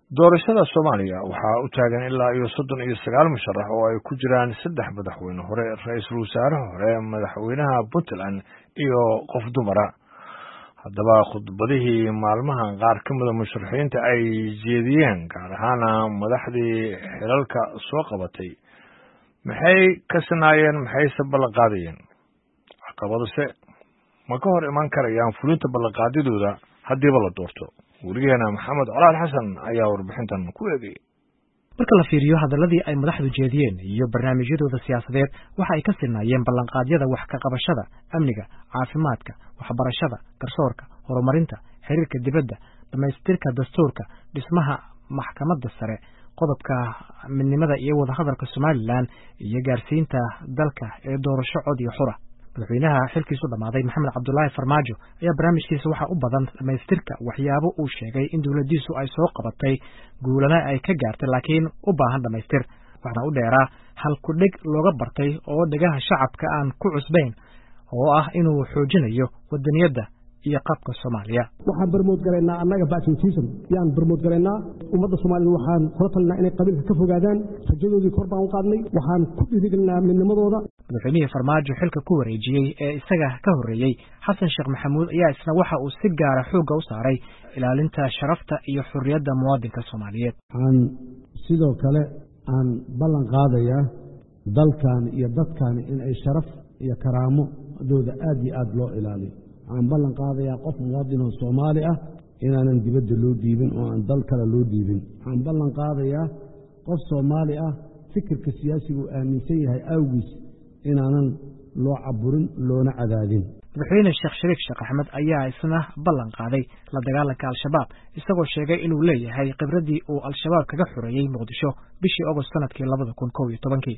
doorashada Soomaaliya waxa uu taagan ilaa iyo 39 musharax oo ay ku jiraan 3 madaxweyne hore, ra'iisul wasaare hore, madaxweynaha Puntland iyo qof dumara. haddaba khudbadihii maalmahan qaar ka mid ah musharaxiinta ay jeediyeen gaar ahaan madaxdii xilalka soo qabatay maxay ka sanaayeen maxayse ballanqaadayeen caqabadose ma ka hor iman karayaan fulinta ballanqaadidooda haddiiba la doorto. wariyaheena maxamed colaal xasan ayaa warbixintan ku eegay. marka la fiiriyo hadaladii ay madaxdu jeediyeen iyo barnaamijyadooda siyaasadeed waxa ay ka sinaayeen ballanqaadyada wax ka qabashada amniga, caafimaadka, waxbarashada, garsoorka, horumarinta, xiriirka dibadda, dhamaystirka dastuurka, dhismaha maxkamadda sare, qodobka midnimada iyo wadahadalka Somaliland iyo gaarsiinta dalka ee doorasho cod iyo xura. madaxweynaha xilkiisu dhamaaday Maxamed Cabdullaahi Farmaajo ayaa barnaamijkiisa waxa u badan dhamaystirka waxyaabo uu sheegay in dawladdiisu ay soo qabatay guulana ay ka gaartay laakiin u baahan dhamaystir. waxaana u dheeraa hal ku dhig looga bartay oo dhagaha shacabka aan ku cusbayn oo ah inuu xoojinayo wadaniyadda iyo qabka Soomaaliya. waxaan barmood garaynaa annaga patriotism yaan barmood garaynaa ummadda Soomaaliyeed waxaan kula talnaa inay qabiilka ka fogaadaan rajadoodii kor baan u qaadnay waxaan ku dhiirigelinaa midnimadooda. madaxweynihii Farmaajo xilka ku wareejiyey ee isaga ka horreeyey Xasan Sheekh Maxamuud ayaa isna waxa uu si gaara xoogga u saaray ilaalinta sharafta iyo xurriyadda muwaadinka Soomaaliyeed. aan sidoo kale aan ballan qaadayaa dalkan iyo dadkan in ay sharaf iyo karaamo dooda aad iyo aad loo ilaaliyo. aan ballan qaadayaa qof muwaadin oo Soomaali ah inaanan dibadda loo dhiibin oo aan dal kale loo dhiibin. aan ballan qaadayaa qof Soomaali ah fikirka siyaasiga uu aaminsan yahay awgiis inaanan loo caburin loona cadaadin. madaxweyne Sheekh Shariif Sheekh Axmed ayaa isna ballan qaaday la dagaalanka Al-Shabaab isagoo sheegay inuu leeyahay khibradii uu Al-Shabaab kaga xoreeyay Muqdisho bishii August sanadkii 2011.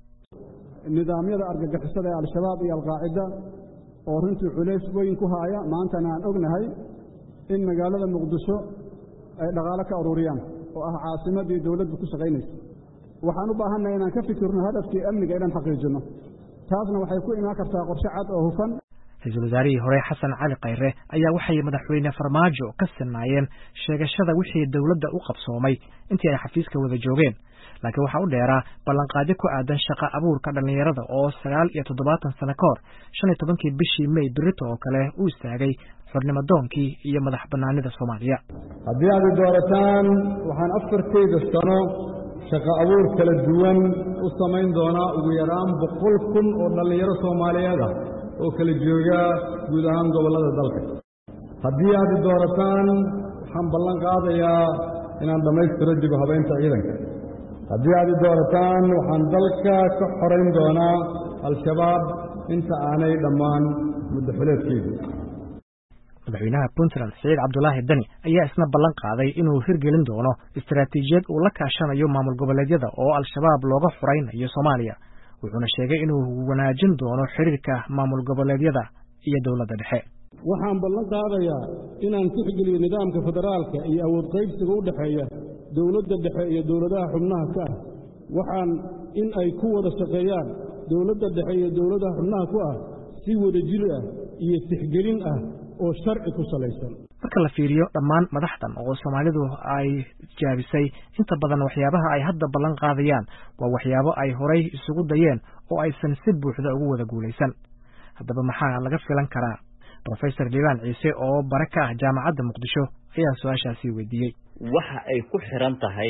nidaamyada argagixisada ee Al-Shabaab iyo Al-Qaacida oo runtii culays weyn ku haya maantana aan ognahay in magaalada Muqdisho ay dhaqaale ka ururiyaan oo ah caasimadii dawladdu ku shaqaynayso. waxaan u baahannahay inaan ka fikirno hadafkii amniga inaan xaqiijino. taasna waxay ku imaan kartaa qorshe cad oo hufan. ra'iisul wasaarihii hore Xasan Cali Khayre ayaa waxay madaxweyne Farmaajo ka sinaayeen sheegashada wixii dawladda u qabsoomay intii ay xafiiska wada joogeen. laakiin waxa u dheeraa ballanqaadyo ku aadan shaqo abuurka dhalinyarada oo 79 sano ka hor 15kii bishii May birito oo kale uu istaagay xornimo doonkii iyo madax bannaanida Soomaaliya. haddii aad doorataan waxaan 4 sano shaqo abuur kala duwan u samayn doonaa ugu yaraan 100,000 oo dhalinyaro Soomaaliyeed ah oo kala jooga guud ahaan gobollada dalka. haddii aad doorataan waxaan ballan qaadayaa inaan dhammaystiro dib u habeynta ciidanka. haddii aad doorataan waxaan dalka ka xorayn doonaa Al-Shabaab inta aanay dhammaan muddo xuleedkeedii. madaxweynaha Puntland Saciid Cabdullaahi Dani ayaa isna ballan qaaday inuu hirgelin doono istiraatiijiyad uu la kaashanayo maamul goboleedyada oo Al-Shabaab looga xoraynayo Soomaaliya. wuxuuna sheegay inuu wanaajin doono xiriirka maamul goboleedyada iyo dawladda dhexe. waxaan ballan qaadayaa inaan tixgeliyo nidaamka federaalka iyo awood qaybsiga u dhaxeeya dawladda dhexe iyo dawladaha xubnaha ka ah. waxaan in ay ku wada shaqeeyaan dawladda dhexe iyo dawladaha xubnaha ku ah si wada jir ah iyo tixgelin ah oo sharci ku salaysan. marka la fiiriyo dhammaan madaxdan oo Soomaalidu ay jaabisay inta badan waxyaabaha ay hadda ballan qaadayaan waa waxyaabo ay horay isugu dayeen oo aysan si buuxda ugu wada guulaysan. haddaba maxaa laga filan karaa? Professor Liibaan Ciise oo bare ka ah jaamacadda Muqdisho ayaa su'aashaasi weydiiyey. waxa ay ku xiran tahay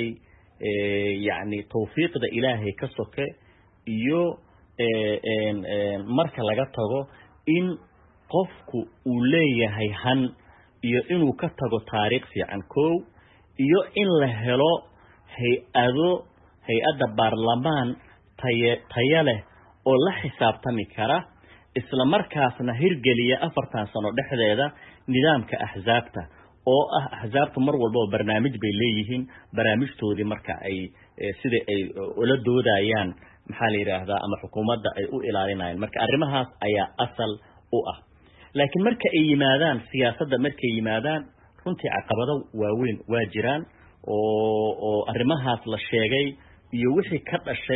yacni tawfiiqda Ilaahay ka soke iyo marka laga tago in qofku uu leeyahay han iyo inuu ka tago taariikh fiican koow iyo in la helo hay-adda baarlamaan tayo leh oo la xisaabtami kara isla markaasna hirgeliya 4 sano dhexdeeda nidaamka axzaabta oo ah axzaabtu mar walba barnaamij bay leeyihiin barnaamijtoodii marka ay sida ay ula doodayaan maxaa la yiraahdaa ama xukuumadda ay u ilaalinayaan. marka arrimahaas ayaa asal u ah. laakiin marka ay yimaadaan siyaasadda markay yimaadaan runtii caqabado waaweyn waa jiraan oo arrimahaas la sheegay iyo wixii ka dhashay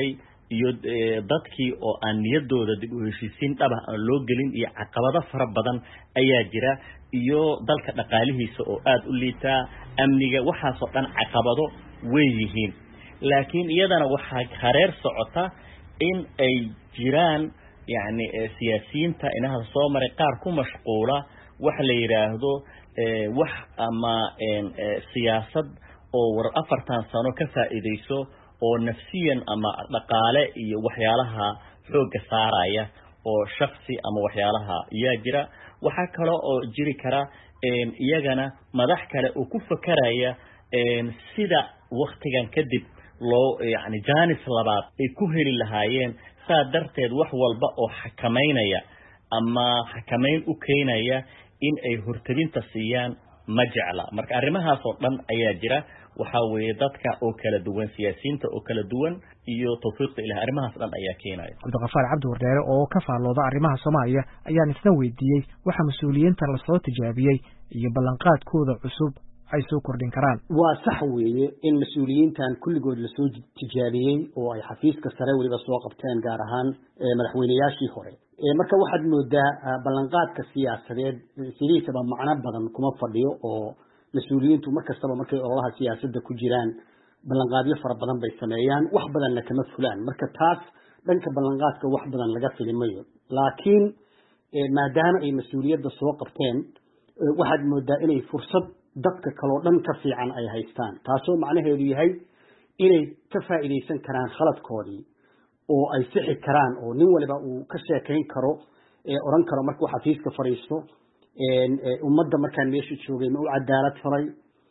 iyo dadkii oo aan niyadooda dib u heshiisiin dhab ah aan loo gelin iyo caqabado fara badan ayaa jira iyo dalka dhaqaalihiisa oo aad u liitaa amniga waxaas oo dhan caqabado way yihiin laakiin iyadana waxaa hareer socota in ay jiraan yani siyaasiyiinta inaha soo maray qaar ku mashquula wax la yiraahdo wax ama siyaasad oo war 4 sano ka faa'iideyso oo nafsiyan ama dhaqaale iyo waxyaalaha xooga saaraya oo shakhsi ama waxyaalaha jira waxa kale oo jiri kara iyagana madax kale oo ku fakaraya sida waqtigan kadib loo yani jaanis labaad ay ku heli lahaayeen darteed wax walba oo xakameynaya ama xakameyn u keenaya in ay hortabinta siiyaan ma jecla marka arrimahaas oo dhan ayaa jira waxa weeye dadka oo kala duwan siyaasiyiinta oo kala duwan iyo tawfiiqda ilaah arrimahaas dhan ayaa keenaya Cabdiqafaar Cabdi Wardheere oo ka faalooda arrimaha Soomaaliya ayaa isna weydiiyay waxa mas'uuliyiinta la soo tijaabiyay iyo ballanqaadkooda cusub ay soo kordhin karaan waa sax weeye in mas'uuliyiintan kulligood la soo tijaabiyay oo ay xafiiska sare waliba soo qabteen gaar ahaan madaxweynayaashii hore marka waxaad moodaa ballanqaadka siyaasadeed sidiisaba macno badan kuma fadhiyo oo mas'uuliyiintu markastaba markay ololaha siyaasadda ku jiraan ballanqaadyo fara badan bay sameeyaan wax badanna kama fulaan marka taas dhanka ballanqaadka wax badan laga filimayo laakiin maadaama ay mas'uuliyadda soo qabteen waxaad moodaa inay fursad dadka kale oo dhan ka fiican ay haystaan taasoo macnaheedu yahay inay ka faa'iideysan karaan khaladkoodii oo ay sixi karaan oo nin waliba uu ka sheekayn karo oran karo markuu xafiiska fariisto ummadda markaan meesha joogay ma u cadaalad faray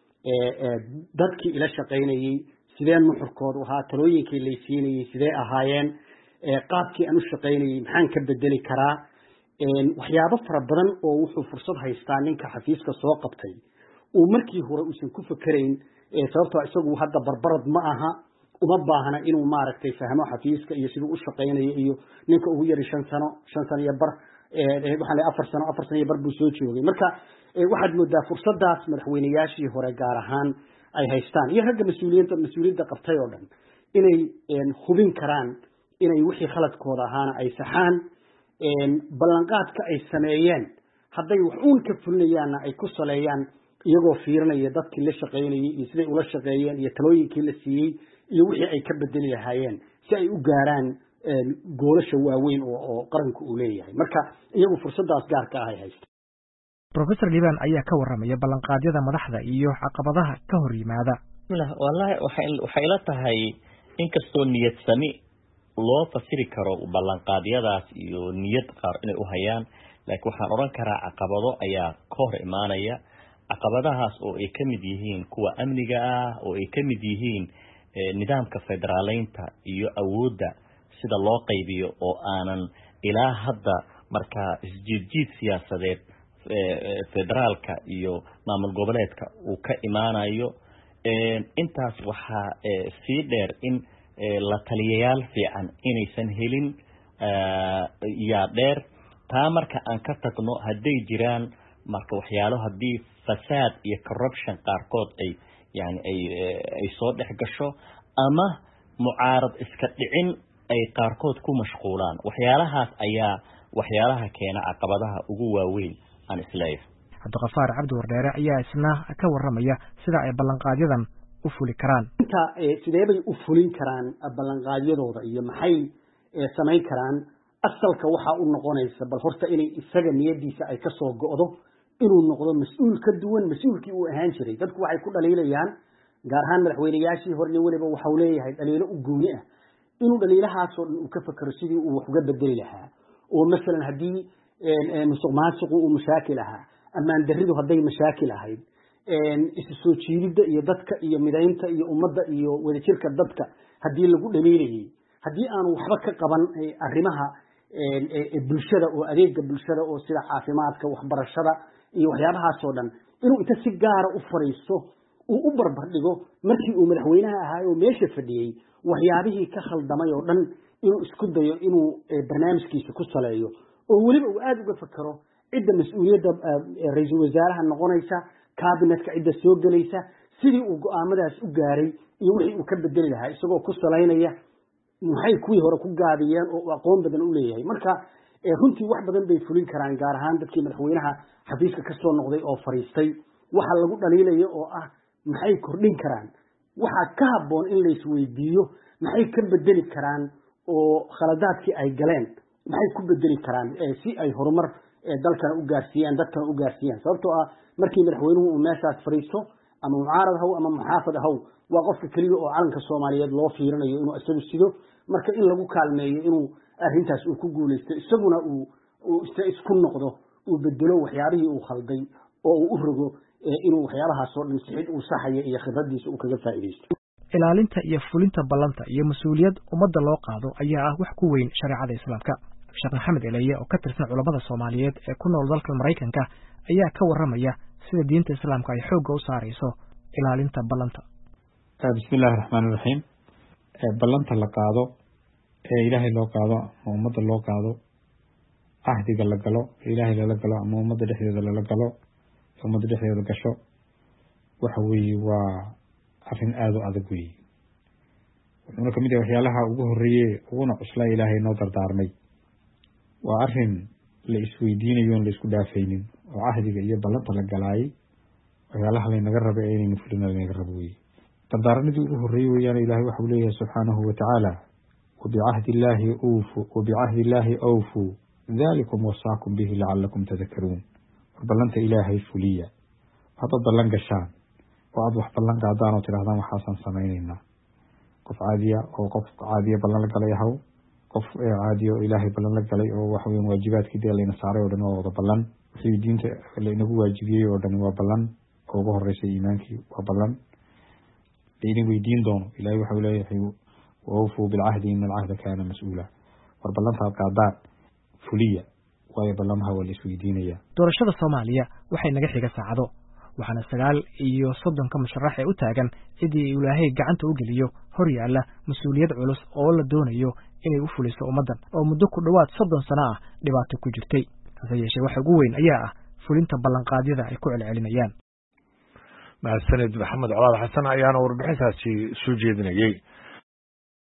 dadkii ila shaqaynayay sideen nuxurkoodu ahaa talooyinkii lay siinayay sidee ahaayeen qaabkii aan u shaqaynayay maxaan ka bedeli karaa waxyaabo fara badan oo wuxuu fursad haystaa ninka xafiiska soo qabtay uu markii hore uusan ku fakarayn sababtoo isagu hadda barbarad ma aha uma baahna inuu maaragtay fahmo xafiiska iyo siduu u shaqaynayo iyo ninka ugu yari 5 sano iyo bar waxaan 4 sano iyo bar buu soo joogay marka waxaad moodaa fursadaas madaxweynayaashii hore gaar ahaan ay haystaan iyo ragga mas'uuliyadda qabtay oo dhan inay hubin karaan inay wixii khaladkooda ahaana ay saxaan ballanqaadka ay sameeyeen hadday wax uun ka fulinayaanna ay ku saleeyaan iyagoo fiirinaya dadkii la shaqaynayay iyo siday ula shaqeeyeen iyo talooyinkii la siiyey iyo wixii ay ka bedeli lahaayeen si ay u gaaraan goolasha waaweyn oo qaranku uu leeyahay marka iyagu fursadaas gaarka ah ay haystaan Professor Liban ayaa ka waramaya ballanqaadyada madaxda iyo caqabadaha ka hor yimaada wallahi waxay la tahay inkastoo niyad sami loo fasiri karo ballanqaadyadaas iyo niyad qaar inay u hayaan laakiin waxaan oran karaa caqabado ayaa ka hor imaanaya caqabadahaas oo ay ka mid yihiin kuwa amniga ah oo ay ka mid yihiin nidaamka federaaleynta iyo awoodda sida loo qaybiyo oo aanan ilaa hadda marka isjiid siyaasadeed federaalka iyo maamul goboleedka uu ka imaanayo intaas waxa sii dheer in la taliyayaal fiican inaysan helin yaa dheer taa marka aan ka tagno hadday jiraan marka waxyaalo haddii fasaad iyo corruption qaarkood ay yani ay soo dhex gasho ama mucaarad iska dhicin ay qaarkood ku mashquulaan waxyaalahaas ayaa waxyaalaha keena caqabadaha ugu waaweyn aan isleeyahay Cabdiqafaar Cabdi Wardheere ayaa isna ka waramaya sida ay ballanqaadyadan u fuli karaan inta sidee bay u fulin karaan ballanqaadyadooda iyo maxay samayn karaan asalka waxa uu noqonaysa bal horta inay isaga niyadiisa ay ka soo go'do inuu noqdo mas'uul ka duwan mas'uulkii uu ahaan jiray dadku waxay ku dhaliilayaan gaar ahaan madaxweynayaashii hore waliba waxa uu leeyahay dhaliilo u gooni ah inuu dhaliilahaas oo uu ka fakaro sidii uu wax uga bedeli lahaa oo mesela hadii musuqmaasuqu uu mashaakil ahaa amaan daridu hadday mashaakil ahayd isu soo jiidida iyo dadka iyo midaynta iyo ummadda iyo wadajirka dadka hadii lagu dhaliilayay hadii aan waxba ka qaban arrimaha bulshada oo adeega bulshada oo sida caafimaadka waxbarashada iyo waxyaabahaas oo dhan inuu inta si gaar ah u fariisto uu u barbar dhigo markii uu madaxweynaha ahaa oo meesha fadhiyay waxyaabihii ka khaldamay oo dhan inuu isku dayo inuu barnaamijkiisa ku saleeyo oo waliba uu aad uga fakaro cidda mas'uuliyadda ra'iisul wasaaraha noqonaysa kaabinetka cidda soo galaysa sidii uu go'aamadaas u gaaray iyo wixii uu ka bedeli lahaa isagoo ku saleynaya maxay kuwii hore ku gaabiyeen oo aqoon badan u leeyahay marka runtii wax badan bay fulin karaan gaar ahaan dadkii madaxweynaha xafiiska ka soo noqday oo fariistay waxa lagu dhaliilayo oo ah maxay kordhin karaan waxa ka haboon in la isweydiiyo maxay ka bedeli karaan oo khaladaadkii ay galeen maxay ku bedeli karaan si ay horumar dalkan u gaarsiiyaan dadkan u gaarsiiyaan sababtoo ah markii madaxweynuhu uu meeshaas fariisto ama mucaarad haw ama muxaafad haw waa qofka kaliya oo calanka Soomaaliyeed loo fiirinayo inuu isagu sido marka in lagu kaalmeeyo inuu arrintaas uu ku guuleysto isaguna uu isku noqdo uu bedelo waxyaabihii uu khalday oo uu u rogo inuu waxyaabahaas oo dhan sixid uu saxayo iyo khibradiisa uu kaga faa'iideysto ilaalinta iyo fulinta ballanta iyo mas'uuliyad ummadda loo qaado ayaa ah wax ku weyn shariicada islaamka Sheekh Maxamed Eleye oo ka tirsan culimada Soomaaliyeed ee ku nool dalka Mareykanka ayaa ka waramaya sida diinta islaamka ay xoog u saarayso ilaalinta ballanta bismillahir rahmaanir rahiim ballanta la qaado ilaahay loo qaado ummadda loo qaado ahdiga la galo ilaahay la galo ama ummadda dhexdeeda la galo ummadda dhexdeeda gasho waxa weeye waa arrin aad u adag weeye wuxuuna kamid yahay waxyaalaha ugu horeeyay uguna cuslaa ilaahay noo dardaarmay waa arrin la isweydiinayo in la isku dhaafaynin oo ahdiga iyo ballanta la galaay waxyaalaha laynaga rabo ee inaynu fulino laynaga rabo weeye dardaaranadii ugu horeeyay weeyaan ilaahay waxa uu leeyahay subxaanahu wa tacaala وبعهد الله أوفوا ذلكم وصاكم به لعلكم تذكرون وبلنت إلهي فليا هذا بلنك شان وأضوح بلنك عدان وتلهدان وحاسن سمينينا قف عادية أو قف عادية بلنك عليها قف عادية إلهي بلنك عليه وحوين واجبات كده اللي نساري ودن وضبلن في دين اللي نقول واجبية ودن وبلن أو ظهر رئيس إيمانك وبلن لأنه يدين دون إلهي وحوله وأوفوا بالعهد إن العهد كان مسؤولا وبلنتها القعدان فلية ويبلنها والإسويدينية doorashada Soomaaliya waxay naga xiga saacado waxaana 39 ka musharax ee u taagan sidii Ilaahay gacanta u geliyo hor yaala mas'uuliyad culus oo la doonayo inay u fuliso ummadan oo muddo ku dhawaad 30 sano ah dhibaato ku jirtay hase yeeshee waxa ugu weyn ayaa ah fulinta ballanqaadyada ay ku celcelinayaan mahadsanid Maxamed Colaad Xasan ayaana warbixintaasi soo jeedinayay